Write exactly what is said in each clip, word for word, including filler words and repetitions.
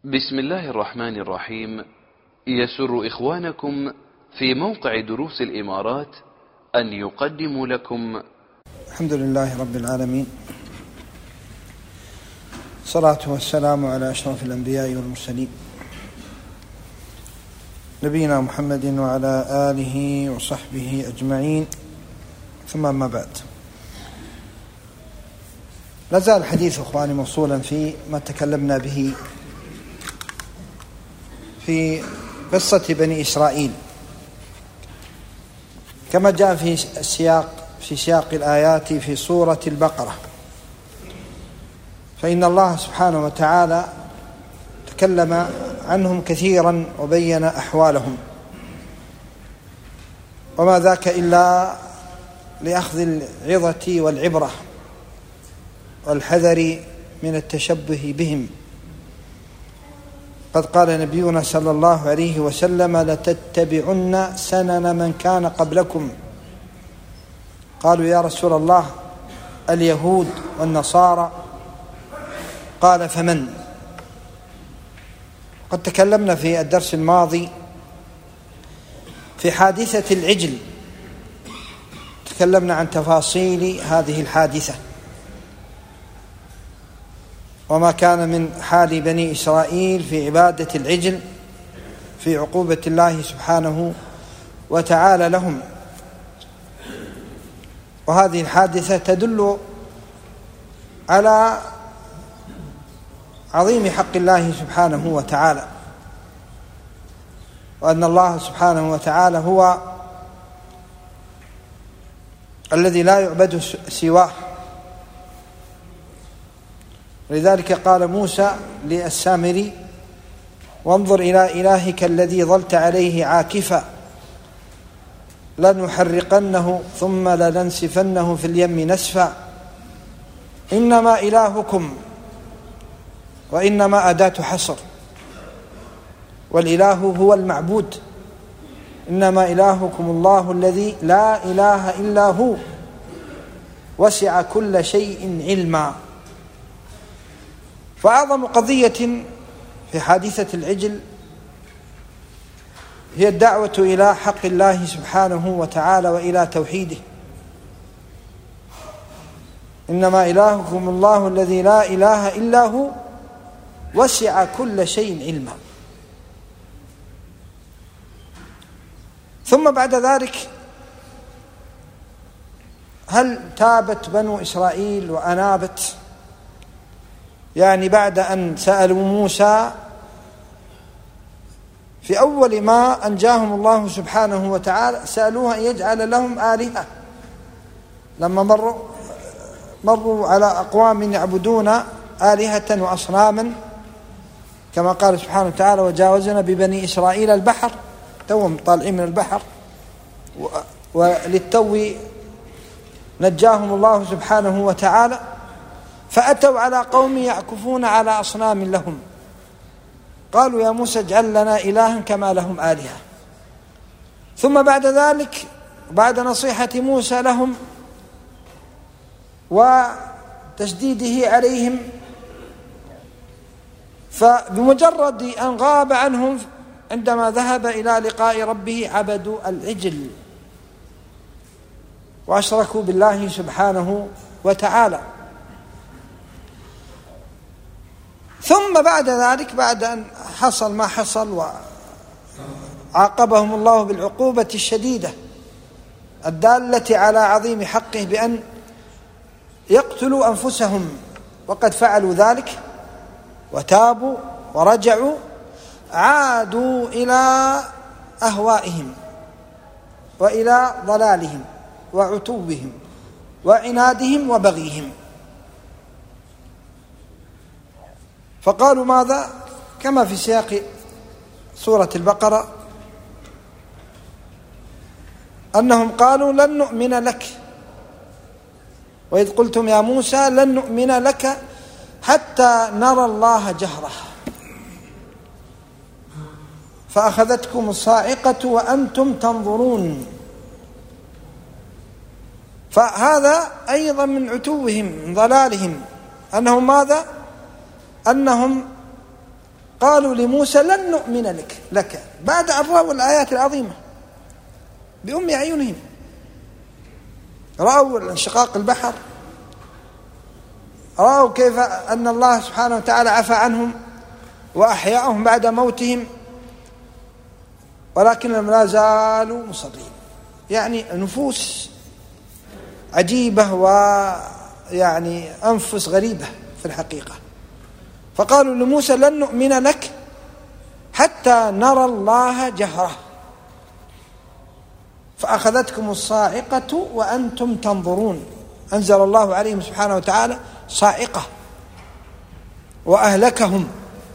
بسم الله الرحمن الرحيم. يسر إخوانكم في موقع دروس الإمارات أن يقدموا لكم الحمد لله رب العالمين، الصلاة والسلام على أشرف الأنبياء والمرسلين نبينا محمد وعلى آله وصحبه أجمعين، ثم ما بعد. لازال الحديث أخواني موصولا في ما تكلمنا به في قصة بني إسرائيل كما جاء في السياق في سياق الآيات في سورة البقرة. فإن الله سبحانه وتعالى تكلم عنهم كثيرا وبين أحوالهم، وما ذاك إلا لأخذ العظة والعبرة والحذر من التشبه بهم. قد قال نبينا صلى الله عليه وسلم: لتتبعن سنن من كان قبلكم. قالوا: يا رسول الله، اليهود والنصارى؟ قال: فمن؟ قد تكلمنا في الدرس الماضي في حادثة العجل، تكلمنا عن تفاصيل هذه الحادثة وما كان من حال بني إسرائيل في عبادة العجل في عقوبة الله سبحانه وتعالى لهم. وهذه الحادثة تدل على عظيم حق الله سبحانه وتعالى، وأن الله سبحانه وتعالى هو الذي لا يعبد سواه. لذلك قال موسى للسامري: وانظر إلى إلهك الذي ظلت عليه عاكفا لنحرقنه ثم لننسفنه في اليم نسفا إنما إلهكم، وإنما أداة حصر، والإله هو المعبود، إنما إلهكم الله الذي لا إله إلا هو وسع كل شيء علما. فأعظم قضية في حادثة العجل هي الدعوة إلى حق الله سبحانه وتعالى وإلى توحيده. إنما إلهكم الله الذي لا إله إلا هو وسع كل شيء علما. ثم بعد ذلك هل تابت بنو إسرائيل وأنابت؟ يعني بعد أن سألوا موسى في أول ما أنجاهم الله سبحانه وتعالى سألوه أن يجعل لهم آلهة، لما مروا مروا على أقوام يعبدون آلهة وأصناما، كما قال سبحانه وتعالى: وجاوزنا ببني إسرائيل البحر، توهم طالعين من البحر وللتو نجاهم الله سبحانه وتعالى، فأتوا على قوم يعكفون على أصنام لهم، قالوا: يا موسى اجعل لنا إلها كما لهم آلهة. ثم بعد ذلك بعد نصيحة موسى لهم وتشديده عليهم، فبمجرد أن غاب عنهم عندما ذهب إلى لقاء ربه عبدوا العجل وأشركوا بالله سبحانه وتعالى. ثم بعد ذلك بعد أن حصل ما حصل وعاقبهم الله بالعقوبة الشديدة الدالة على عظيم حقه بأن يقتلوا أنفسهم، وقد فعلوا ذلك وتابوا ورجعوا، عادوا إلى أهوائهم وإلى ضلالهم وعتوبهم وعنادهم وبغيهم. فقالوا ماذا؟ كما في سياق سورة البقرة أنهم قالوا: لن نؤمن لك، وإذ قلتم يا موسى لن نؤمن لك حتى نرى الله جهرة فأخذتكم الصاعقة وأنتم تنظرون. فهذا أيضا من عتوهم من ضلالهم، أنهم ماذا؟ أنهم قالوا لموسى لن نؤمن لك لك بعد أن رأوا الآيات العظيمة بأم أعينهم، رأوا انشقاق البحر، رأوا كيف أن الله سبحانه وتعالى عفى عنهم وأحياهم بعد موتهم، ولكنهم لا زالوا مصرين. يعني نفوس عجيبة ويعني أنفس غريبة في الحقيقة. فقالوا لموسى لن نؤمن لك حتى نرى الله جهرة فأخذتكم الصاعقة وأنتم تنظرون. أنزل الله عليهم سبحانه وتعالى صاعقة وأهلكهم،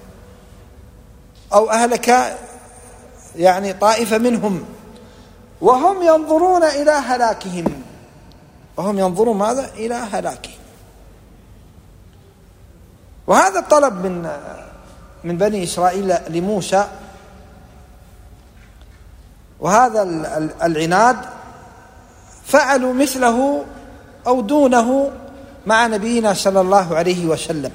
أو أهلك يعني طائفة منهم وهم ينظرون إلى هلاكهم، وهم ينظرون ماذا؟ إلى هلاكهم. وهذا الطلب من من بني إسرائيل لموسى، وهذا العناد فعلوا مثله أو دونه مع نبينا صلى الله عليه وسلم،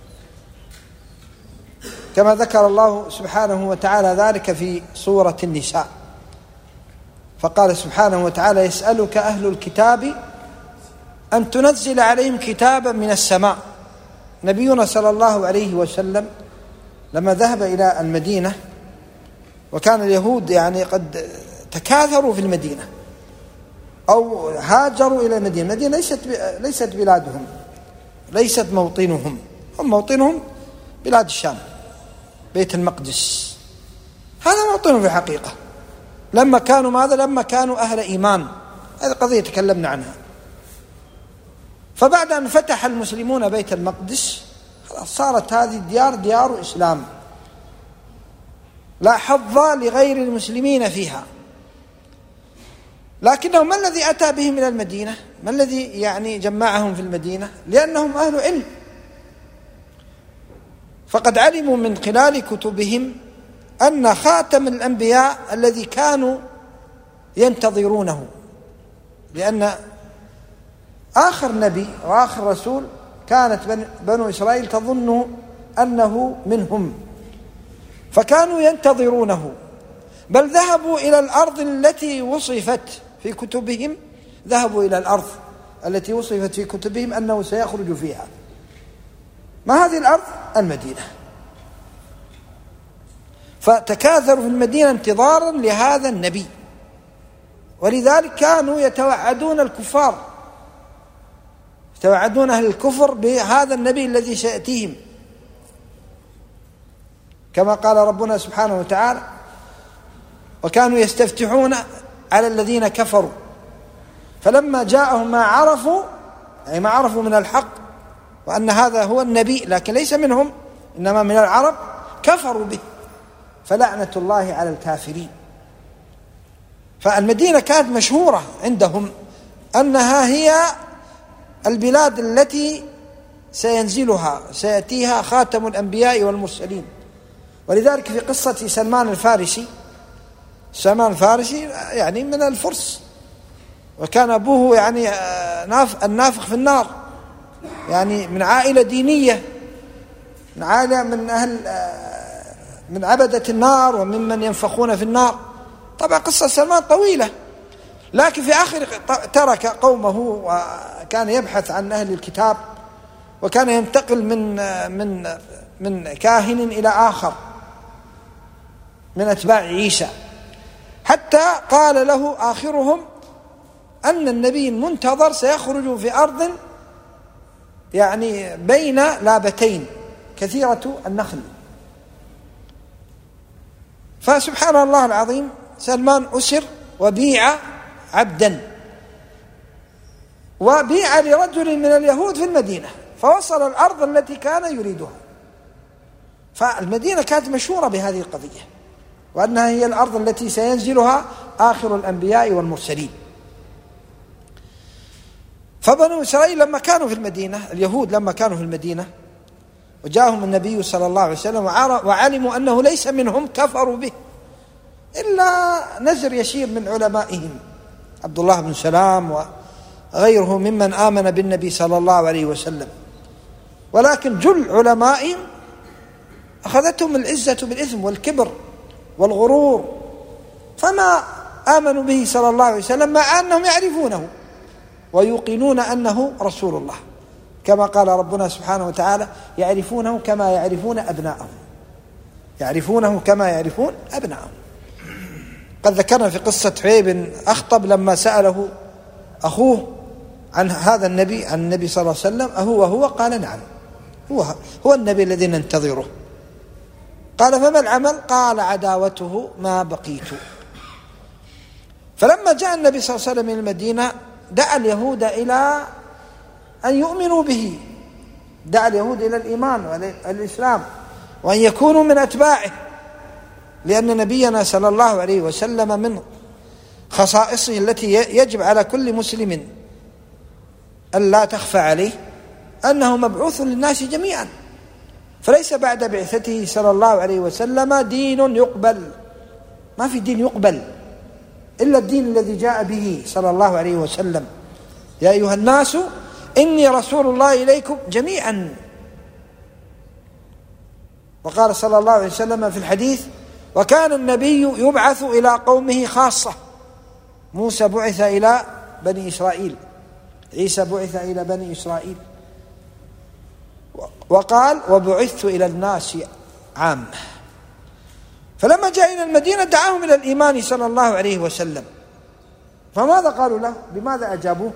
كما ذكر الله سبحانه وتعالى ذلك في سورة النساء. فقال سبحانه وتعالى يسألك أهل الكتاب أن تنزل عليهم كتابا من السماء. نبينا صلى الله عليه وسلم لما ذهب إلى المدينة، وكان اليهود يعني قد تكاثروا في المدينة أو هاجروا إلى المدينة. المدينة ليست ليست بلادهم، ليست موطنهم، هم موطنهم بلاد الشام، بيت المقدس، هذا موطنهم في الحقيقة. لما كانوا ماذا؟ لما كانوا أهل إيمان، هذه قضية تكلمنا عنها. فبعد أن فتح المسلمون بيت المقدس صارت هذه الديار ديار إسلام، لا حظ لغير المسلمين فيها. لكنه ما الذي أتى بهم إلى المدينة؟ ما الذي يعني جمعهم في المدينة؟ لأنهم أهل علم، فقد علموا من خلال كتبهم أن خاتم الأنبياء الذي كانوا ينتظرونه، لأن آخر نبي وآخر رسول كانت بنو إسرائيل تظن أنه منهم، فكانوا ينتظرونه، بل ذهبوا إلى الأرض التي وصفت في كتبهم، ذهبوا إلى الأرض التي وصفت في كتبهم أنه سيخرج فيها. ما هذه الأرض؟ المدينة. فتكاثروا في المدينة انتظارا لهذا النبي، ولذلك كانوا يتوعدون الكفار، يتوعدون أهل الكفر بهذا النبي الذي سيأتيهم، كما قال ربنا سبحانه وتعالى وكانوا يستفتحون على الذين كفروا فلما جاءهم ما عرفوا، أي ما عرفوا من الحق وأن هذا هو النبي لكن ليس منهم إنما من العرب، كفروا به فلعنة الله على الكافرين. فالمدينة كانت مشهورة عندهم أنها هي البلاد التي سينزلها سيأتيها خاتم الأنبياء والمرسلين. ولذلك في قصة سلمان الفارسي، سلمان الفارسي يعني من الفرس، وكان أبوه يعني النافخ في النار، يعني من عائلة دينية، من عائلة من أهل من عبدة النار وممن ينفخون في النار. طبعا قصة سلمان طويلة، لكن في آخر ترك قومه وكان يبحث عن أهل الكتاب، وكان ينتقل من من من كاهن إلى آخر من أتباع عيسى، حتى قال له آخرهم أن النبي المنتظر سيخرج في أرض يعني بين لابتين كثيرة النخل. فسبحان الله العظيم سلمان أسر وبيع عبدا، وبيع لرجل من اليهود في المدينة، فوصل الأرض التي كان يريدها. فالمدينة كانت مشهورة بهذه القضية، وأنها هي الأرض التي سينزلها آخر الأنبياء والمرسلين. فبنو إسرائيل لما كانوا في المدينة، اليهود لما كانوا في المدينة وجاءهم النبي صلى الله عليه وسلم وعلموا أنه ليس منهم، كفروا به إلا نزر يسير من علمائهم، عبد الله بن سلام وغيره ممن آمن بالنبي صلى الله عليه وسلم. ولكن جل علمائهم أخذتهم العزة بالإثم والكبر والغرور، فما آمنوا به صلى الله عليه وسلم مع أنهم يعرفونه ويوقنون أنه رسول الله، كما قال ربنا سبحانه وتعالى: يعرفونه كما يعرفون أبناءهم، يعرفونه كما يعرفون أبناءهم. قد ذكرنا في قصة حيي بن أخطب لما سأله أخوه عن هذا النبي، عن النبي صلى الله عليه وسلم: أهو هو؟ قال: نعم، هو هو النبي الذي ننتظره. قال: فما العمل؟ قال: عداوته ما بقيت. فلما جاء النبي صلى الله عليه وسلم من المدينة دعا اليهود إلى أن يؤمنوا به، دعا اليهود إلى الإيمان والإسلام وأن يكونوا من أتباعه، لأن نبينا صلى الله عليه وسلم من خصائصه التي يجب على كل مسلم أن لا تخفى عليه أنه مبعوث للناس جميعا، فليس بعد بعثته صلى الله عليه وسلم دين يقبل، ما في دين يقبل إلا الدين الذي جاء به صلى الله عليه وسلم: يا أيها الناس إني رسول الله إليكم جميعا. وقال صلى الله عليه وسلم في الحديث: وكان النبي يبعث إلى قومه خاصة، موسى بعث إلى بني إسرائيل، عيسى بعث إلى بني إسرائيل. وقال: وبعثت إلى الناس عامة. فلما جاء إلى المدينة دعاهم إلى الإيمان صلى الله عليه وسلم، فماذا قالوا له؟ بماذا أجابوه؟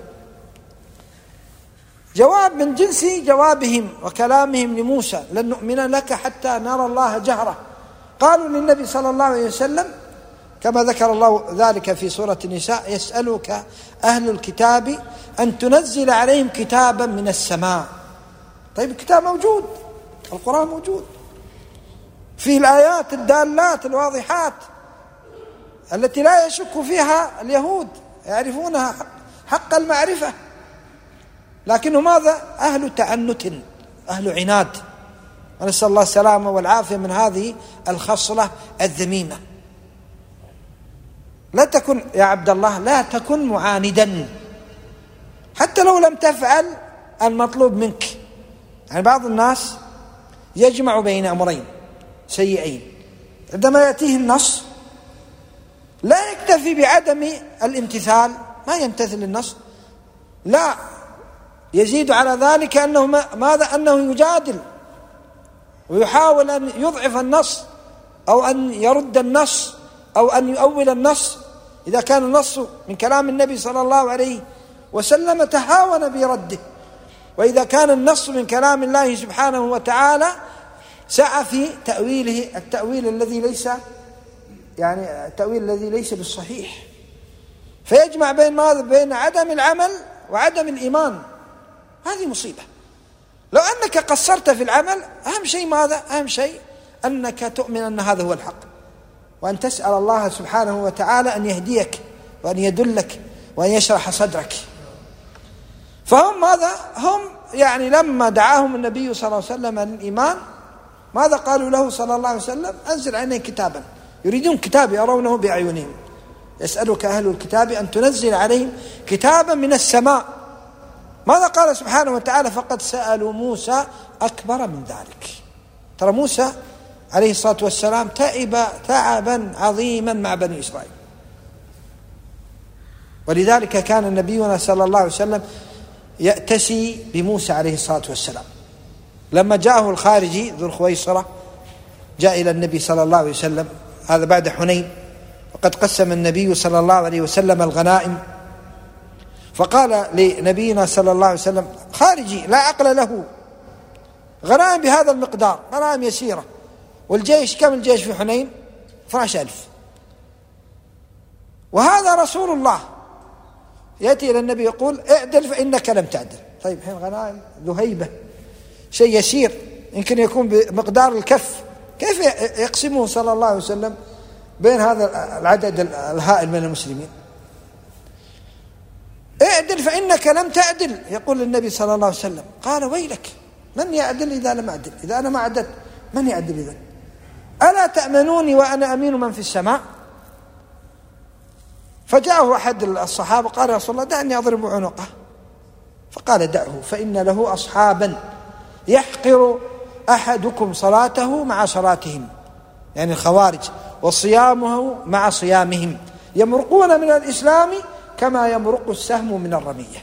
جواب من جنس جوابهم وكلامهم لموسى: لن نؤمن لك حتى نرى الله جهرة. قالوا للنبي صلى الله عليه وسلم كما ذكر الله ذلك في سورة النساء: يسألك أهل الكتاب أن تنزل عليهم كتابا من السماء. طيب الكتاب موجود، القرآن موجود فيه الآيات الدالات الواضحات التي لا يشك فيها اليهود، يعرفونها حق المعرفة، لكنه ماذا؟ أهل تعنت، أهل عناد، ونسأل الله السلامة والعافية من هذه الخصلة الذميمة. لا تكن يا عبد الله، لا تكن معاندا حتى لو لم تفعل المطلوب منك. يعني بعض الناس يجمع بين أمرين سيئين، عندما يأتيه النص لا يكتفي بعدم الامتثال، ما يمتثل النص، لا، يزيد على ذلك أنه ماذا؟ أنه يجادل ويحاول أن يضعف النص أو أن يرد النص أو أن يؤول النص. إذا كان النص من كلام النبي صلى الله عليه وسلم تهاون برده، وإذا كان النص من كلام الله سبحانه وتعالى سعى في تأويله التأويل الذي ليس يعني التأويل الذي ليس بالصحيح، فيجمع بين ماذا؟ بين عدم العمل وعدم الإيمان. هذه مصيبة. لو أنك قصرت في العمل، أهم شيء ماذا؟ أهم شيء أنك تؤمن أن هذا هو الحق، وأن تسأل الله سبحانه وتعالى أن يهديك وأن يدلك وأن يشرح صدرك. فهم ماذا؟ هم يعني لما دعاهم النبي صلى الله عليه وسلم للإيمان ماذا قالوا له صلى الله عليه وسلم؟ أنزل علينا كتابا. يريدون كتاب يرونه بأعينهم. يسألك أهل الكتاب أن تنزل عليهم كتابا من السماء. ماذا قال سبحانه وتعالى؟ فقد سألوا موسى أكبر من ذلك. ترى موسى عليه الصلاة والسلام تعب تعبا عظيما مع بني إسرائيل، ولذلك كان نبينا صلى الله عليه وسلم يأتسي بموسى عليه الصلاة والسلام. لما جاءه الخارجي ذو الخويصرة جاء إلى النبي صلى الله عليه وسلم، هذا بعد حنين، وقد قسم النبي صلى الله عليه وسلم الغنائم، فقال لنبينا صلى الله عليه وسلم: خارجي لا عقل له، غنائم بهذا المقدار، غنائم يسيرة، والجيش كم الجيش في حنين؟ اثنا عشر ألف، وهذا رسول الله يأتي إلى النبي يقول: اعدل فإنك لم تعدل. طيب حين غنائم ذو هيبة، شيء يسير يمكن يكون بمقدار الكف، كيف يقسمه صلى الله عليه وسلم بين هذا العدد الهائل من المسلمين؟ اعدل فإنك لم تعدل، يقول النبي صلى الله عليه وسلم. قال: ويلك، من يعدل إذا لم أعدل؟ إذا أنا ما عدلت من يعدل إذن؟ ألا تأمنوني وأنا أمين من في السماء؟ فجاءه أحد الصحابة قال: يا رسول الله دعني أضرب عنقه. فقال: دعه، فإن له أصحابا يحقر أحدكم صلاته مع صلاتهم، يعني الخوارج، وصيامه مع صيامهم، يمرقون من الإسلام كما يمرق السهم من الرمية.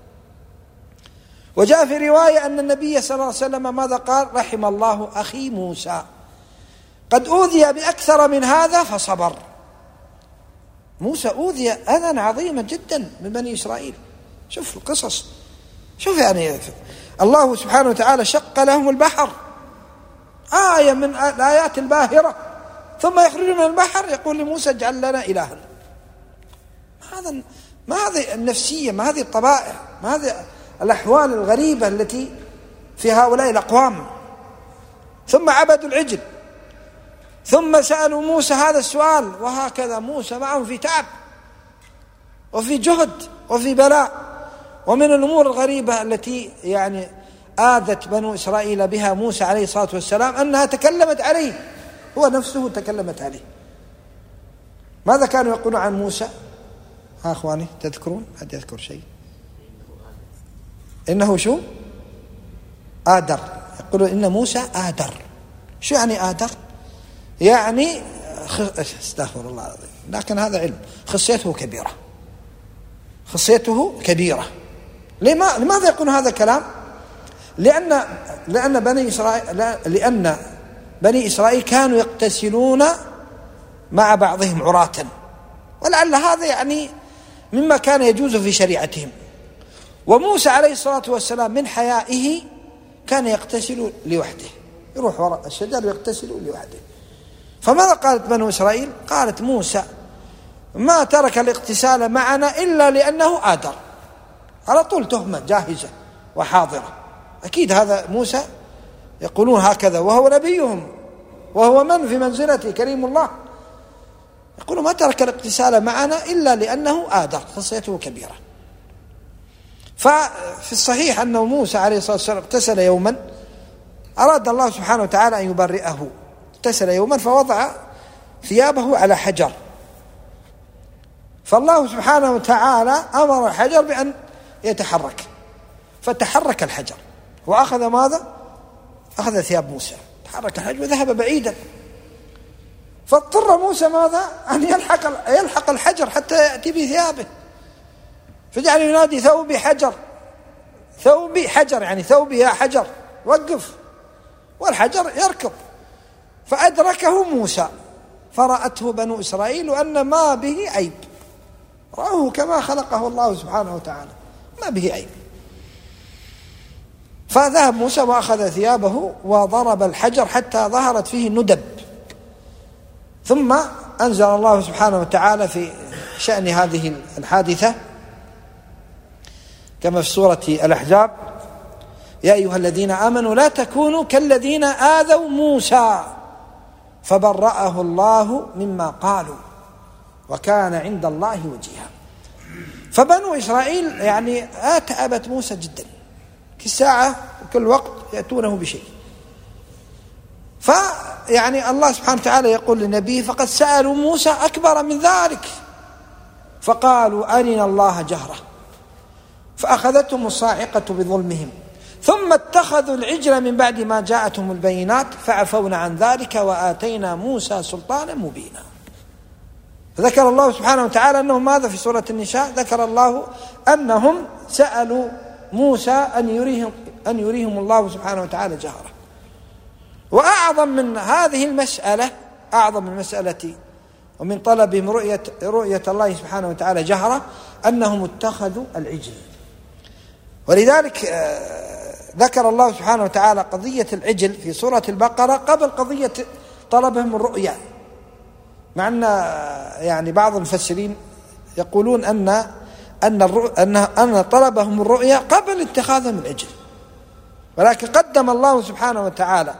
وجاء في رواية أن النبي صلى الله عليه وسلم ماذا قال؟ رحم الله أخي موسى قد أوذي بأكثر من هذا فصبر. موسى أوذي أذى عظيما جدا من بني إسرائيل. شوف القصص، شوف يعني الله سبحانه وتعالى شق لهم البحر، آية من الآيات الباهرة، ثم يخرجون من البحر يقول لموسى اجعل لنا إلها. ما هذا ما هذه النفسية، ما هذه الطبائع، ما هذه الأحوال الغريبة التي في هؤلاء الأقوام. ثم عبدوا العجل، ثم سألوا موسى هذا السؤال، وهكذا موسى معهم في تعب وفي جهد وفي بلاء. ومن الأمور الغريبة التي يعني آذت بنو إسرائيل بها موسى عليه الصلاة والسلام أنها تكلمت عليه، هو نفسه تكلمت عليه. ماذا كانوا يقولون عن موسى؟ ها أخواني تذكرون؟ حد يذكر شيء؟ إنه شو؟ آدر. يقولون إن موسى آدر. شو يعني آدر؟ يعني خ... استغفر الله العظيم، لكن هذا علم. خصيته كبيرة، خصيته كبيرة. لما... لماذا يقول هذا الكلام؟ لأن لأن بني إسرائيل لأن بني إسرائيل كانوا يقتسلون مع بعضهم عراة، ولعل هذا يعني مما كان يجوز في شريعتهم. وموسى عليه الصلاة والسلام من حيائه كان يقتسل لوحده، يروح وراء الشجر ويقتسل لوحده. فماذا قالت بنو إسرائيل؟ قالت موسى ما ترك الاغتسال معنا إلا لأنه آدر. على طول تهمة جاهزة وحاضرة. أكيد هذا موسى يقولون هكذا وهو نبيهم، وهو من في منزلته كريم الله. يقولون ما ترك الاغتسال معنا إلا لأنه آدر، خصيته كبيرة. ففي الصحيح أنه موسى عليه الصلاة والسلام اغتسل يوما، أراد الله سبحانه وتعالى أن يبرئه، اغتسل يوما فوضع ثيابه على حجر، فالله سبحانه وتعالى أمر الحجر بأن يتحرك، فتحرك الحجر وأخذ ماذا؟ أخذ ثياب موسى، تحرك الحجر وذهب بعيدا. فاضطر موسى ماذا؟ أن يلحق يلحق الحجر حتى يأتي بثيابه، فجعل ينادي ثوبي حجر، ثوبي حجر، يعني ثوبي يا حجر وقف، والحجر يركض. فأدركه موسى فرأته بنو إسرائيل أن ما به عيب، رأوه كما خلقه الله سبحانه وتعالى، ما به عيب. فذهب موسى وأخذ ثيابه وضرب الحجر حتى ظهرت فيه ندب. ثم أنزل الله سبحانه وتعالى في شأن هذه الحادثة كما في سورة الأحزاب: يا أيها الذين آمنوا لا تكونوا كالذين آذوا موسى فبرأه الله مما قالوا وكان عند الله وجيها. فبنو إسرائيل يعني أتعبت موسى جدا، كل ساعة وكل وقت يأتونه بشيء. فيعني الله سبحانه وتعالى يقول لنبيه: فقد سألوا موسى أكبر من ذلك فقالوا أرنا الله جهرة فأخذتهم الصاعقة بظلمهم ثم اتخذوا العجل من بعد ما جاءتهم البينات فعفونا عن ذلك وآتينا موسى سلطانا مبينا. فذكر الله سبحانه وتعالى أنهم ماذا في سورة النساء؟ ذكر الله أنهم سألوا موسى أن يريهم, أن يريهم الله سبحانه وتعالى جهرة. وأعظم من هذه المسألة، أعظم من مسألة ومن طلبهم رؤية, رؤية الله سبحانه وتعالى جهرة، أنهم اتخذوا العجل. ولذلك ذكر الله سبحانه وتعالى قضية العجل في سورة البقرة قبل قضية طلبهم الرؤية، مع أن يعني بعض المفسرين يقولون أن أن أن أن طلبهم الرؤية قبل اتخاذهم العجل، ولكن قدم الله سبحانه وتعالى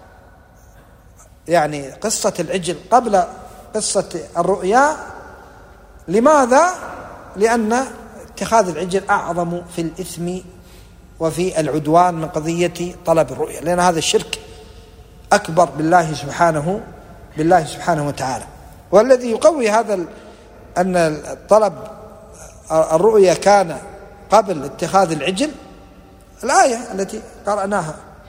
يعني قصة العجل قبل قصة الرؤيا. لماذا؟ لأن اتخاذ العجل أعظم في الإثم وفي العدوان من قضية طلب الرؤيا، لأن هذا الشرك أكبر بالله سبحانه بالله سبحانه وتعالى. والذي يقوي هذا أن طلب الرؤيا كان قبل اتخاذ العجل الآية التي قرأناها: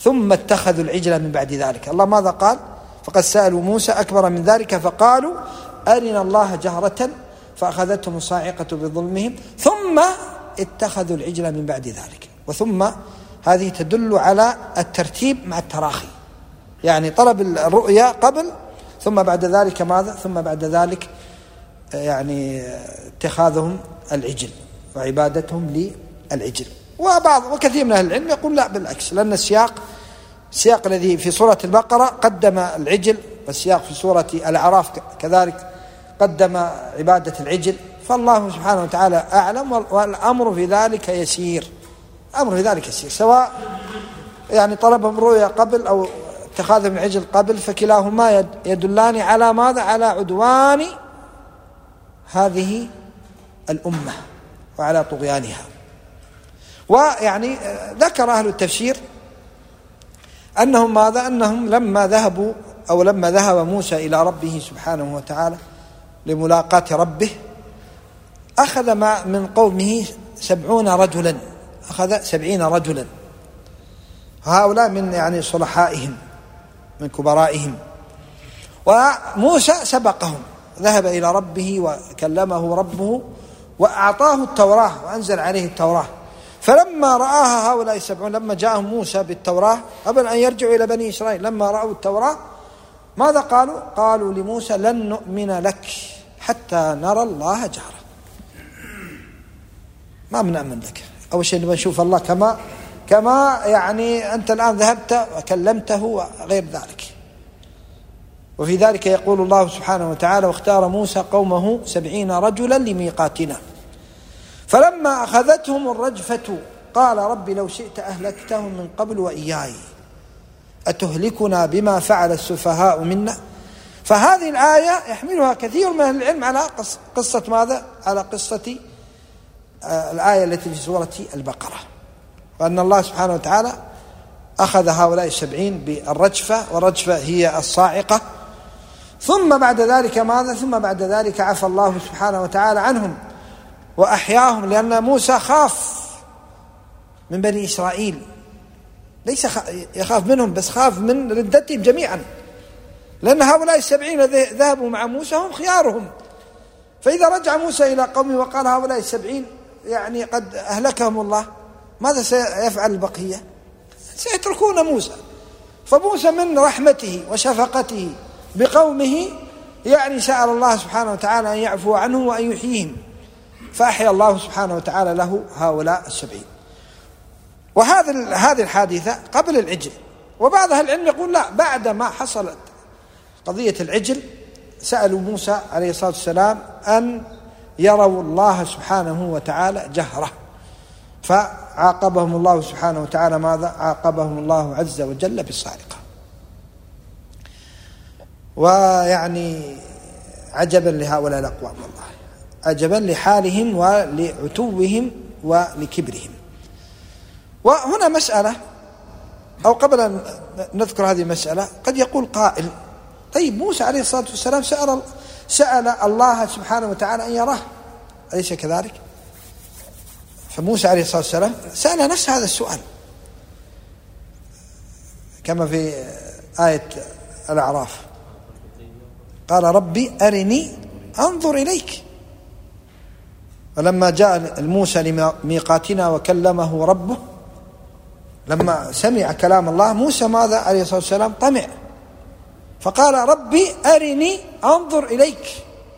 ثم اتخذوا العجل من بعد ذلك. الله ماذا قال؟ فقد سألوا موسى أكبر من ذلك فقالوا أرنا الله جهرة فأخذتهم الصاعقة بظلمهم ثم اتخذوا العجل من بعد ذلك. وثم هذه تدل على الترتيب مع التراخي، يعني طلب الرؤيا قبل ثم بعد ذلك ماذا؟ ثم بعد ذلك يعني اتخاذهم العجل وعبادتهم للعجل. وبعض وكثير من أهل العلم يقول لا بالعكس، لأن السياق السياق الذي في سورة البقرة قدم العجل، والسياق في سورة الأعراف كذلك قدم عبادة العجل، فالله سبحانه وتعالى أعلم، والأمر في ذلك يسير. أمر في ذلك يسير، سواء يعني طلبهم رؤيا قبل أو اتخاذهم العجل قبل، فكلاهما يدلان على ماذا؟ على عدوان هذه الأمة وعلى طغيانها. ويعني ذكر أهل التفسير أنهم ماذا؟ أنهم لما ذهبوا أو لما ذهب موسى إلى ربه سبحانه وتعالى لملاقاة ربه أخذ من قومه سبعون رجلا، أخذ سبعين رجلا، هؤلاء من يعني صلحائهم من كبرائهم. وموسى سبقهم، ذهب إلى ربه وكلمه ربه وأعطاه التوراة وأنزل عليه التوراة. فلما رآها هؤلاء السبعون، لما جاءهم موسى بالتوراة قبل أن يرجعوا إلى بني إسرائيل، لما رأوا التوراة ماذا قالوا؟ قالوا لموسى لن نؤمن لك حتى نرى الله جهرة. ما بنؤمن لك، أول شيء نبغى نشوف الله كما كما يعني أنت الآن ذهبت وكلمته وغير ذلك. وفي ذلك يقول الله سبحانه وتعالى واختار موسى قومه سبعين رجلا لميقاتنا فلما أخذتهم الرجفة قال رب لو شئت أهلكتهم من قبل وإياي أتهلكنا بما فعل السفهاء منا. فهذه الآية يحملها كثير من أهل العلم على قصة ماذا؟ على قصة الآية التي في سورة البقرة، وأن الله سبحانه وتعالى أخذ هؤلاء السبعين بالرجفة، والرجفة هي الصاعقة. ثم بعد ذلك ماذا؟ ثم بعد ذلك عفى الله سبحانه وتعالى عنهم وأحياهم، لأن موسى خاف من بني إسرائيل، ليس يخاف منهم بس خاف من ردتهم جميعا، لأن هؤلاء السبعين ذهبوا مع موسى هم خيارهم. فإذا رجع موسى إلى قومه وقال هؤلاء السبعين يعني قد أهلكهم الله، ماذا سيفعل البقية؟ سيتركون موسى. فموسى من رحمته وشفقته بقومه يعني سأل الله سبحانه وتعالى أن يعفو عنهم وأن يحييهم، فأحيا الله سبحانه وتعالى له هؤلاء السبعين. وهذا هذه الحادثة قبل العجل. وبعض أهل العلم يقول لا، بعد ما حصلت قضية العجل سألوا موسى عليه الصلاة والسلام أن يروا الله سبحانه وتعالى جهرة، فعاقبهم الله سبحانه وتعالى ماذا؟ عاقبهم الله عز وجل بالصاعقة. ويعني عجبا لهؤلاء الأقوام، والله عجبا لحالهم ولعتوهم ولكبرهم. وهنا مسألة، أو قبل أن نذكر هذه المسألة قد يقول قائل طيب موسى عليه الصلاة والسلام سأل, سأل الله سبحانه وتعالى أن يراه، أليس كذلك؟ فموسى عليه الصلاة والسلام سأل نفس هذا السؤال كما في آية الأعراف، قال ربي أرني أنظر إليك. ولما جاء الموسى لميقاتنا وكلمه ربه، لما سمع كلام الله موسى ماذا عليه الصلاة والسلام؟ طمع، فقال ربي أرني أنظر إليك.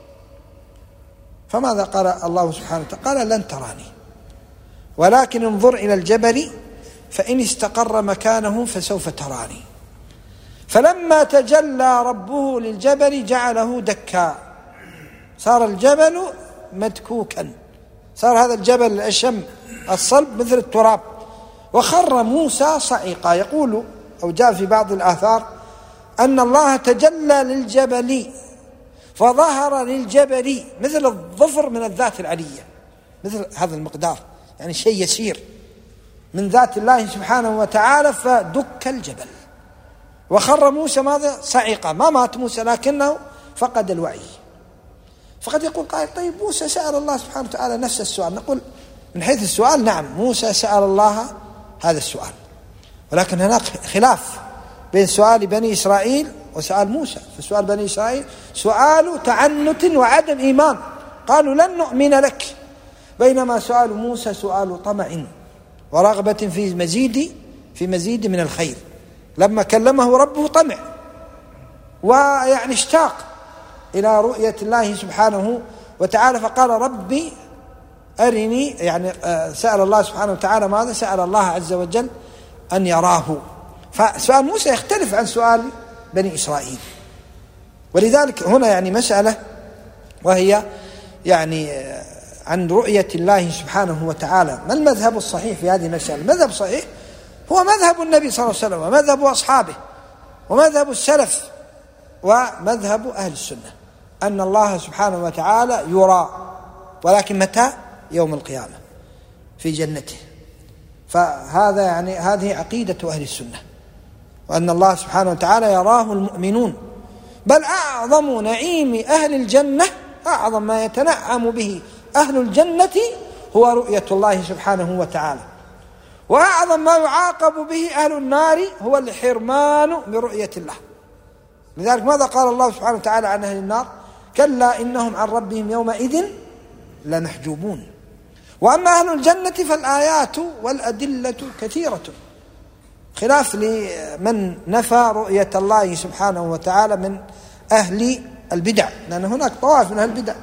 فماذا قال الله سبحانه وتعالى؟ قال لن تراني ولكن انظر إلى الجبل فإن استقر مكانه فسوف تراني. فلما تجلى ربه للجبل جعله دكا، صار الجبل مدكوكا، صار هذا الجبل الأشم الصلب مثل التراب، وخر موسى صعقا. يقول أو جاء في بعض الآثار أن الله تجلى للجبل فظهر للجبل مثل الظفر من الذات العلية، مثل هذا المقدار، يعني شيء يسير من ذات الله سبحانه وتعالى، فدك الجبل وخر موسى ماذا؟ صعقا. ما مات موسى لكنه فقد الوعي. فقد يقول قائل طيب موسى سأل الله سبحانه وتعالى نفس السؤال. نقول من حيث السؤال نعم، موسى سأل الله هذا السؤال، ولكن هناك خلاف بين سؤال بني إسرائيل وسؤال موسى. فسؤال بني إسرائيل سؤال تعنت وعدم إيمان، قالوا لن نؤمن لك، بينما سؤال موسى سؤال طمع ورغبة في مزيد في مزيد من الخير. لما كلمه ربه طمع ويعني اشتاق إلى رؤية الله سبحانه وتعالى، فقال ربي أرني، يعني سأل الله سبحانه وتعالى ماذا؟ سأل الله عز وجل أن يراه. فسؤال موسى يختلف عن سؤال بني إسرائيل. ولذلك هنا يعني مسألة، وهي يعني عن رؤية الله سبحانه وتعالى. ما المذهب الصحيح في هذه المسألة؟ المذهب الصحيح هو مذهب النبي صلى الله عليه وسلم ومذهب أصحابه ومذهب السلف ومذهب أهل السنة، أن الله سبحانه وتعالى يرى، ولكن متى؟ يوم القيامة في جنته. فهذا يعني هذه عقيدة أهل السنة، وأن الله سبحانه وتعالى يراه المؤمنون. بل أعظم نعيم أهل الجنة، أعظم ما يتنعم به أهل الجنة هو رؤية الله سبحانه وتعالى، وأعظم ما يعاقب به أهل النار هو الحرمان من رؤية الله. لذلك ماذا قال الله سبحانه وتعالى عن أهل النار؟ كلا إنهم عن ربهم يومئذ لمحجوبون. وأما أهل الجنة فالآيات والأدلة كثيرة، خلاف لمن نفى رؤية الله سبحانه وتعالى من أهل البدع، لأن هناك طوائف من أهل البدع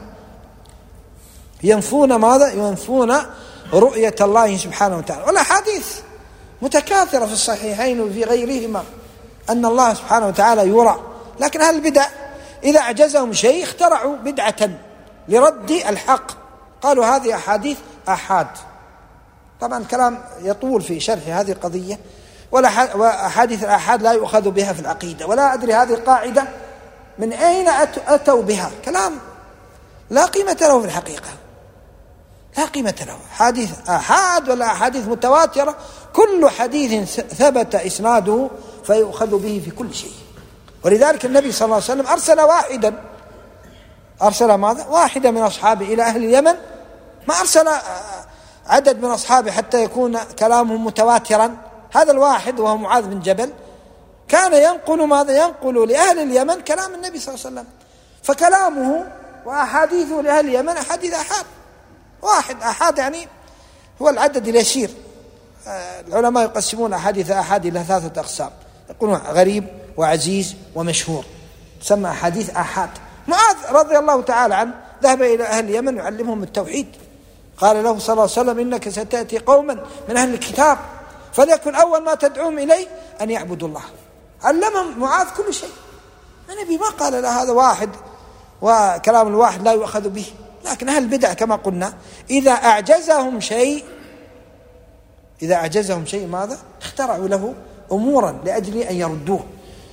ينفون ماذا؟ ينفون رؤية الله سبحانه وتعالى. والأحاديث متكاثرة في الصحيحين وفي غيرهما أن الله سبحانه وتعالى يرى. لكن أهل البدع إذا أعجزهم شيء اخترعوا بدعة لرد الحق، قالوا هذه أحاديث آحاد. طبعا كلام يطول في شرح هذه القضية، وأحاديث الآحاد لا يؤخذ بها في العقيدة، ولا أدري هذه القاعدة من أين أتوا بها، كلام لا قيمة له في الحقيقة، لا قيمة له. حديث آحاد ولا أحاديث متواترة، كل حديث ثبت إسناده فيؤخذ به في كل شيء. ولذلك النبي صلى الله عليه وسلم أرسل واحدا، أرسل ماذا؟ واحدا من أصحابه إلى أهل اليمن، ما أرسل عدد من أصحابه حتى يكون كلامهم متواترا. هذا الواحد وهو معاذ بن جبل كان ينقل ماذا؟ ينقل لأهل اليمن كلام النبي صلى الله عليه وسلم، فكلامه وأحاديثه لأهل اليمن أحاديث أحاد. واحد أحاد يعني هو العدد اليسير. العلماء يقسمون أحاديث أحاد إلى ثلاثة أقسام، يقولون غريب وعزيز ومشهور، تسمى أحاديث أحاد. معاذ رضي الله تعالى عنه ذهب إلى أهل اليمن يعلمهم التوحيد، قال له صلى الله عليه وسلم إنك ستأتي قوما من أهل الكتاب فليكن أول ما تدعوهم إليه أن يعبدوا الله. علمهم معاذ كل شيء. النبي ما قال له هذا واحد وكلام الواحد لا يؤخذ به. لكن أهل البدع كما قلنا إذا أعجزهم شيء إذا أعجزهم شيء ماذا؟ اخترعوا له أمورا لأجل أن يردوه.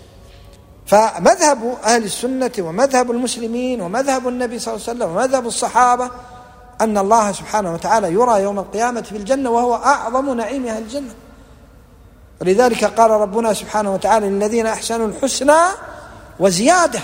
فمذهب أهل السنة ومذهب المسلمين ومذهب النبي صلى الله عليه وسلم ومذهب الصحابة أن الله سبحانه وتعالى يرى يوم القيامة في الجنة، وهو أعظم نعيم أهل الجنة. ولذلك قال ربنا سبحانه وتعالى للذين أحسنوا الحسنى وزيادة.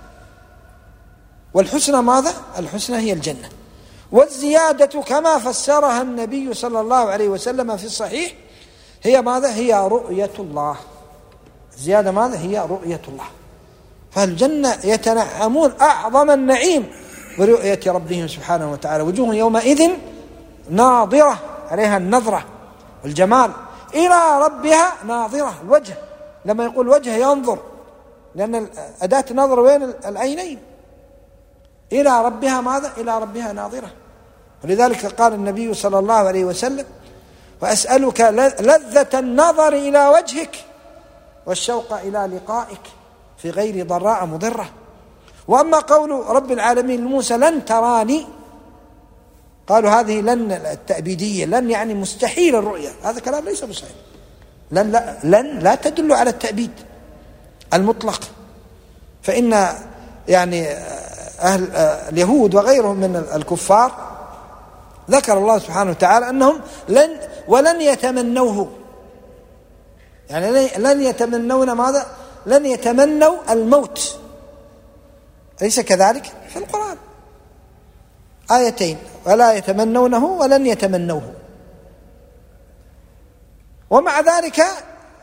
والحسنى ماذا؟ الحسنى هي الجنة، والزيادة كما فسرها النبي صلى الله عليه وسلم في الصحيح هي ماذا؟ هي رؤية الله. زيادة ماذا؟ هي رؤية الله. فالجنة يتنعمون أعظم النعيم برؤية ربهم سبحانه وتعالى، وجوه يومئذ ناظرة، عليها النظرة والجمال، إلى ربها ناظرة. الوجه لما يقول وجه ينظر، لأن أداة النظر وين؟ العينين. إلى ربها ماذا؟ إلى ربها ناظرة. ولذلك قال النبي صلى الله عليه وسلم وأسألك لذة النظر إلى وجهك والشوق إلى لقائك في غير ضراء مضرة. وأما قول رب العالمين لموسى لن تراني، قالوا هذه لن التأبيدية، لن يعني مستحيل الرؤية، هذا كلام ليس بصحيح. لن لا, لن لا تدل على التأبيد المطلق، فإن يعني أهل اليهود وغيرهم من الكفار ذكر الله سبحانه وتعالى أنهم لن ولن يتمنوه، يعني لن يتمنون ماذا؟ لن يتمنوا الموت، أليس كذلك؟ في القرآن آيتين، ولا يتمنونه ولن يتمنوه. ومع ذلك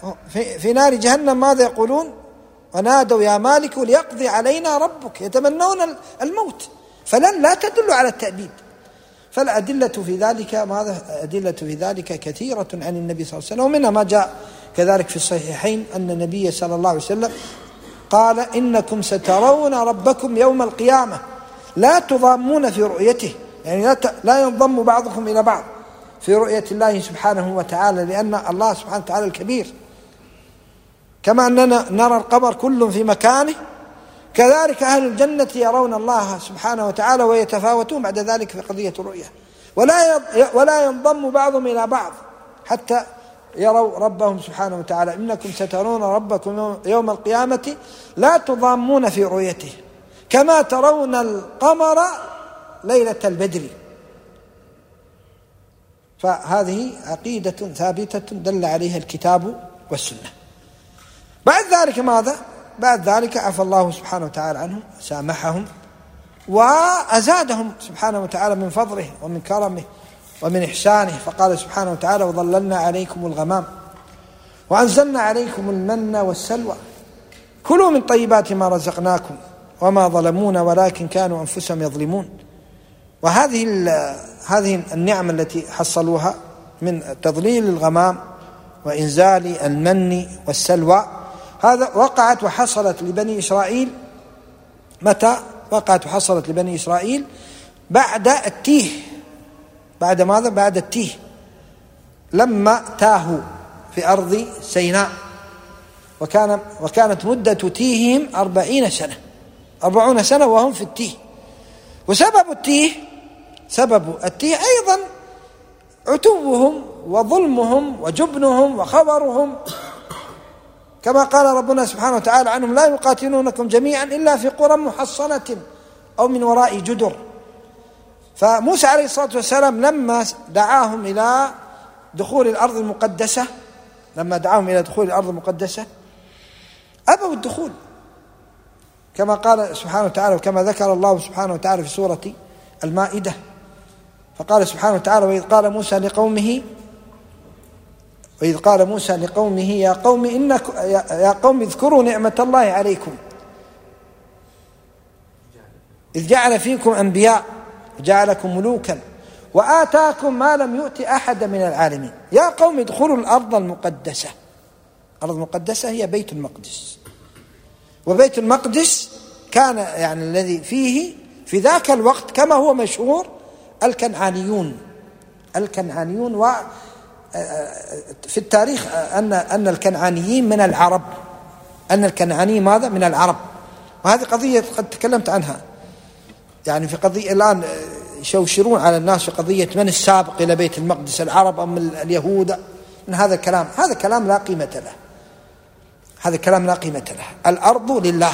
في, في نار جهنم ماذا يقولون؟ ونادوا يا مالك ليقضي علينا ربك، يتمنون الموت، فلن لا تدل على التأبيد. فالأدلة في ذلك ماذا؟ أدلة في ذلك كثيرة عن النبي صلى الله عليه وسلم، ومنها ما جاء كذلك في الصحيحين أن النبي صلى الله عليه وسلم قال إنكم سترون ربكم يوم القيامة لا تضامون في رؤيته، يعني لا ينضم بعضكم إلى بعض في رؤية الله سبحانه وتعالى، لأن الله سبحانه وتعالى الكبير. كما أننا نرى القمر كل في مكانه، كذلك أهل الجنة يرون الله سبحانه وتعالى ويتفاوتون بعد ذلك في قضية الرؤية، ولا ولا ينضم بعضهم إلى بعض حتى يروا ربهم سبحانه وتعالى. إنكم سترون ربكم يوم القيامة لا تضامون في رؤيته كما ترون القمر ليلة البدر. فهذه عقيدة ثابتة دل عليها الكتاب والسنة. بعد ذلك ماذا؟ بعد ذلك عفى الله سبحانه وتعالى عنهم، سامحهم وأزادهم سبحانه وتعالى من فضله ومن كرمه ومن إحسانه، فقال سبحانه وتعالى وظللنا عليكم الغمام وأنزلنا عليكم المن والسلوى كلوا من طيبات ما رزقناكم وما ظلمونا ولكن كانوا أنفسهم يظلمون. وهذه هذه النعم التي حصلوها من تضليل الغمام وإنزال المن والسلوى، هذا وقعت وحصلت لبني إسرائيل متى؟ وقعت وحصلت لبني إسرائيل بعد التيه. بعد ماذا؟ بعد التيه، لما تاهوا في أرض سيناء، وكان وكانت مدة تيههم أربعين سنة أربعون سنة وهم في التيه. وسبب التيه سبب التيه أيضا عتوهم وظلمهم وجبنهم وخبرهم، كما قال ربنا سبحانه وتعالى عنهم لا يقاتلونكم جميعا إلا في قرى محصنة أو من وراء جدر. فموسى عليه الصلاة والسلام لما دعاهم إلى دخول الأرض المقدسة لما دعاهم إلى دخول الأرض المقدسة أبوا الدخول، كما قال سبحانه وتعالى وكما ذكر الله سبحانه وتعالى في سورة المائدة. فقال سبحانه وتعالى وإذ قال موسى لقومه وإذ قال موسى لقومه يا قوم إنك يا قوم اذكروا نعمة الله عليكم إذ جعل فيكم أنبياء وجعلكم ملوكا وآتاكم ما لم يؤت أحد من العالمين. يا قوم ادخلوا الأرض المقدسة. الأرض المقدسة هي بيت المقدس، وبيت المقدس كان يعني الذي فيه في ذاك الوقت كما هو مشهور الكنعانيون الكنعانيون و في التاريخ أن أن الكنعانيين من العرب أن الكنعانيين ماذا؟ من العرب. وهذه قضية قد تكلمت عنها، يعني في قضية الآن يشوشرون على الناس في قضية من السابق إلى بيت المقدس، العرب أم اليهود، من هذا الكلام. هذا كلام لا قيمة له هذا كلام لا قيمة له. الأرض لله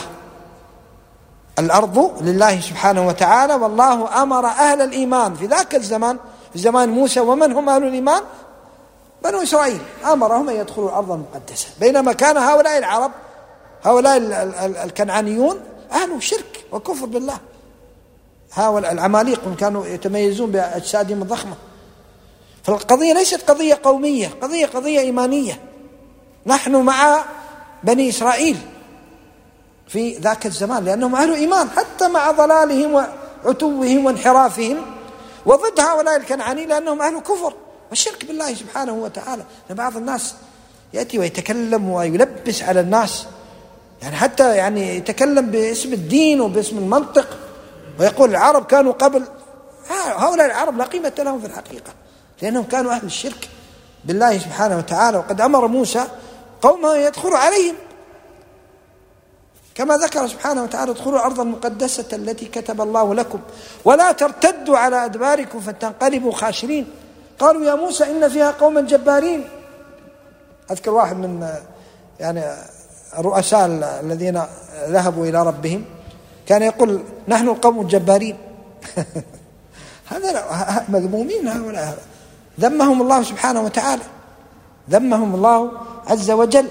الأرض لله سبحانه وتعالى، والله أمر أهل الإيمان في ذاك الزمان في زمان موسى. ومن هم أهل الإيمان؟ بنو إسرائيل. أمرهم أن يدخلوا الأرض المقدسة، بينما كان هؤلاء العرب هؤلاء الكنعانيون أهل شرك وكفر بالله. هؤلاء العماليق كانوا يتميزون بأجسادهم الضخمة. فالقضية ليست قضية قومية، قضية قضية إيمانية. نحن مع بني إسرائيل في ذاك الزمان لأنهم أهل إيمان حتى مع ضلالهم وعتوهم وانحرافهم، وضد هؤلاء الكنعانيين لأنهم أهل كفر والشرك بالله سبحانه وتعالى. بعض الناس يأتي ويتكلم ويلبس على الناس، يعني حتى يعني يتكلم باسم الدين وباسم المنطق ويقول العرب كانوا قبل. هؤلاء العرب لا قيمة لهم في الحقيقة، لأنهم كانوا أهل الشرك بالله سبحانه وتعالى. وقد أمر موسى قومه يدخلوا عليهم كما ذكر سبحانه وتعالى ادخلوا الأرض المقدسة التي كتب الله لكم ولا ترتدوا على أدباركم فتنقلبوا خاسرين. قالوا يا موسى إن فيها قوما جبارين. أذكر واحد من يعني الرؤساء الذين ذهبوا إلى ربهم كان يقول نحن القوم الجبارين. هذا مذمومين هؤلاء، ذمهم الله سبحانه وتعالى، ذمهم الله عز وجل.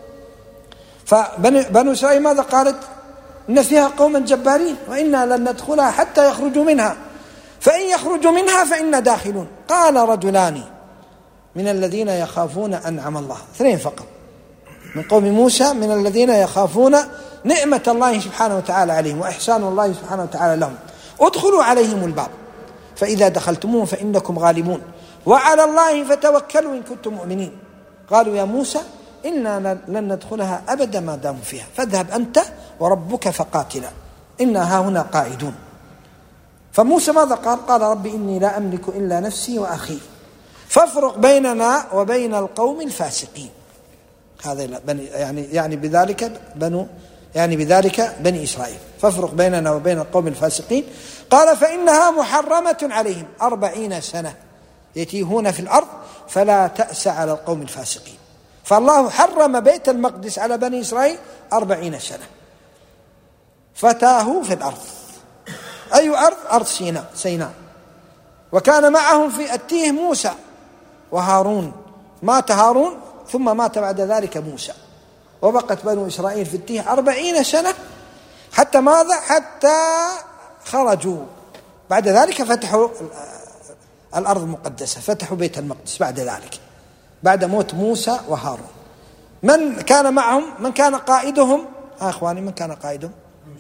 فبنو إسرائيل ماذا قالت؟ إن فيها قوما جبارين وإنا لن ندخلها حتى يخرجوا منها فإن يخرجوا منها فإنا داخلون. قال رجلان من الذين يخافون أنعم الله، اثنين فقط من قوم موسى من الذين يخافون نعمة الله سبحانه وتعالى عليهم وإحسان الله سبحانه وتعالى لهم. ادخلوا عليهم الباب فإذا دخلتموه فإنكم غالبون وعلى الله فتوكلوا إن كنتم مؤمنين. قالوا يا موسى إنا لن ندخلها أبدا ما داموا فيها فاذهب أنت وربك فقاتلا إنا هاهنا قاعدون. فموسى ماذا قال؟ قال ربي إني لا أملك إلا نفسي وأخي فافرق بيننا وبين القوم الفاسقين. هذا بني يعني يعني بذلك بنو يعني بذلك بني إسرائيل. فافرق بيننا وبين القوم الفاسقين. قال فإنها محرمة عليهم أربعين سنة يتيهون في الأرض فلا تأس على القوم الفاسقين. فالله حرم بيت المقدس على بني إسرائيل أربعين سنة فتاهوا في الأرض. أي أرض؟ أرض سيناء سيناء. وكان معهم في التيه موسى وهارون. مات هارون ثم مات بعد ذلك موسى وبقت بنو إسرائيل في التيه أربعين سنة حتى ماذا؟ حتى خرجوا. بعد ذلك فتحوا الأرض المقدسة فتحوا بيت المقدس بعد ذلك بعد موت موسى وهارون. من كان معهم؟ من كان قائدهم؟ ها أخواني من كان قائدهم؟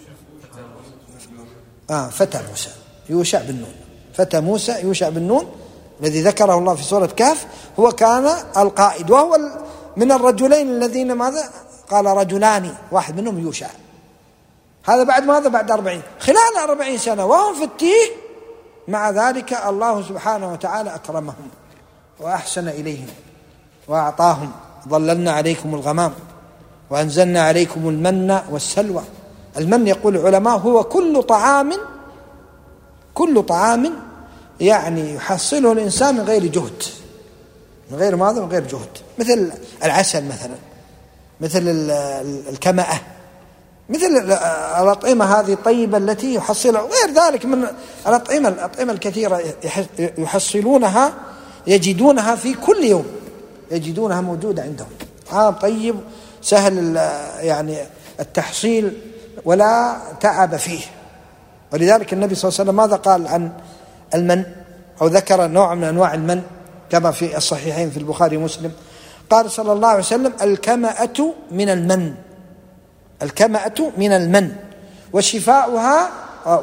آه فتى موسى يوشع بن نون. فتى موسى يوشع بن نون الذي ذكره الله في سورة كهف هو كان القائد وهو من الرجلين الذين ماذا؟ قال رجلان واحد منهم يوشع. هذا بعد ماذا؟ بعد أربعين خلال أربعين سنة وهم في التيه. مع ذلك الله سبحانه وتعالى أكرمهم وأحسن إليهم وأعطاهم. ظللنا عليكم الغمام وأنزلنا عليكم المن والسلوى. المن يقول العلماء هو كل طعام كل طعام يعني يحصله الإنسان من غير جهد من غير ماذا؟ من غير جهد. مثل العسل مثلا مثل الكمأة مثل الأطعمة هذه الطيبة التي يحصلها غير ذلك من الأطعمة الأطعمة الكثيرة يحصلونها يجدونها في كل يوم يجدونها موجودة عندهم. طعام طيب سهل يعني التحصيل ولا تعب فيه. ولذلك النبي صلى الله عليه وسلم ماذا قال عن المن أو ذكر نوع من أنواع المن كما في الصحيحين في البخاري ومسلم. قال صلى الله عليه وسلم الكمأة من المن الكمأة من المن وشفاؤها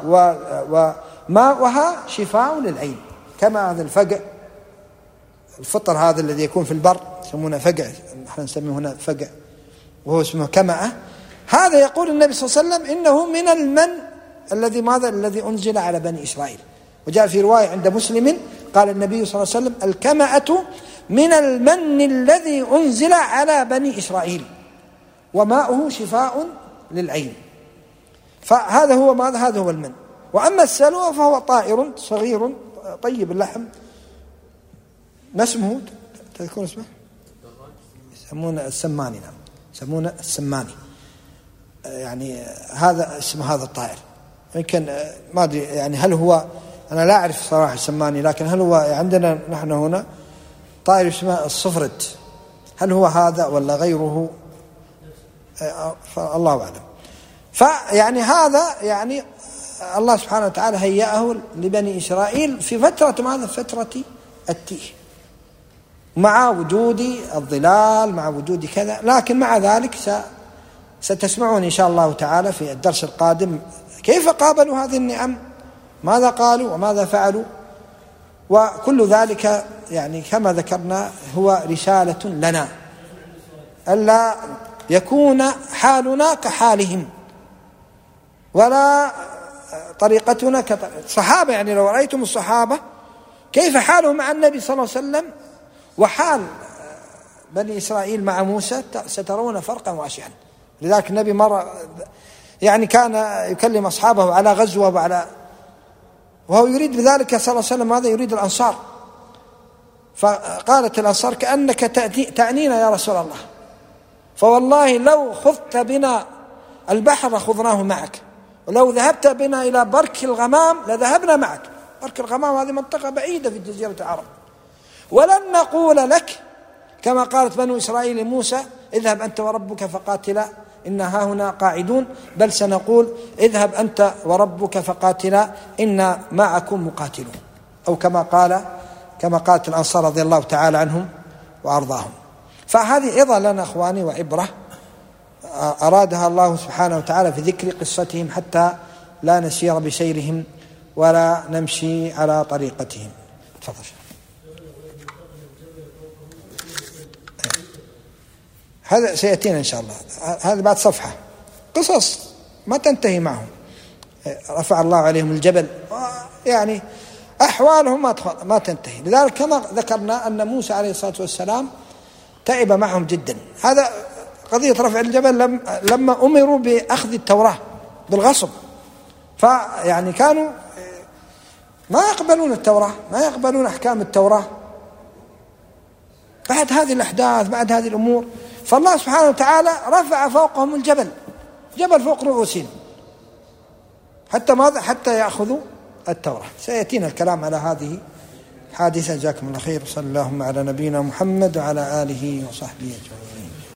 وماؤها شفاء للعين. كما هذا الفقع الفطر هذا الذي يكون في البر يسمونه فقع نحن نسميه هنا فقع وهو اسمه كمأة. هذا يقول النبي صلى الله عليه وسلم إنه من المن الذي ماذا الذي أنزل على بني إسرائيل. وجاء في رواية عند مسلم قال النبي صلى الله عليه وسلم الكمأة من المن الذي أنزل على بني إسرائيل وماؤه شفاء للعين. فهذا هو ماذا؟ هذا هو المن. وأما السلوى فهو طائر صغير طيب اللحم. ما اسمه؟ تذكرون اسمه؟ يسمونه السماني. نعم يسمونه السماني. يعني هذا اسم هذا الطائر. يمكن ما أدري يعني هل هو أنا لا أعرف صراحة السماني لكن هل هو عندنا نحن هنا طائر اسمه الصفرد هل هو هذا ولا غيره؟ فالله أعلم. فيعني هذا يعني الله سبحانه وتعالى هيأه لبني إسرائيل في فترة ماذا؟ فترة التيه مع وجود الظلال مع وجود كذا. لكن مع ذلك ستسمعون إن شاء الله تعالى في الدرس القادم كيف قابلوا هذه النعم ماذا قالوا وماذا فعلوا. وكل ذلك يعني كما ذكرنا هو رسالة لنا ألا يكون حالنا كحالهم ولا طريقتنا كصحابة. يعني لو رأيتم الصحابة كيف حالهم مع النبي صلى الله عليه وسلم وحال بني إسرائيل مع موسى سترون فرقا واسعا. لذلك النبي مرة يعني كان يكلم أصحابه على غزوة وعلى وهو يريد بذلك صلى الله عليه وسلم ماذا؟ يريد الأنصار. فقالت الأنصار كأنك تعنينا يا رسول الله فوالله لو خذت بنا البحر خذناه معك ولو ذهبت بنا إلى برك الغمام لذهبنا معك. برك الغمام هذه منطقة بعيدة في جزيرة العرب ولن نقول لك كما قالت بنو إسرائيل لموسى اذهب أنت وربك فقاتلا إنا هاهنا قاعدون بل سنقول اذهب أنت وربك فقاتلا إنا معكم مقاتلون. أو كما قال كما قالت الأنصار رضي الله تعالى عنهم وأرضاهم. فهذه عظة لنا أخواني وعبرة أرادها الله سبحانه وتعالى في ذكر قصتهم حتى لا نسير بسيرهم ولا نمشي على طريقتهم. تفضل. هذا سيأتينا إن شاء الله، هذا بعد صفحة قصص ما تنتهي معهم. رفع الله عليهم الجبل، يعني أحوالهم ما ما تنتهي. لذلك كما ذكرنا أن موسى عليه الصلاة والسلام تعب معهم جدا. هذا قضية رفع الجبل لما أمروا بأخذ التوراة بالغصب، فيعني كانوا ما يقبلون التوراة، ما يقبلون أحكام التوراة بعد هذه الأحداث، بعد هذه الأمور. فالله سبحانه وتعالى رفع فوقهم الجبل، جبل فوق رؤوسهم، حتى ماذا؟ حتى يأخذوا التوراة. سيأتينا الكلام على هذه الحادثة. جزاكم الله خير. صلى الله على نبينا محمد وعلى آله وصحبه أجمعين.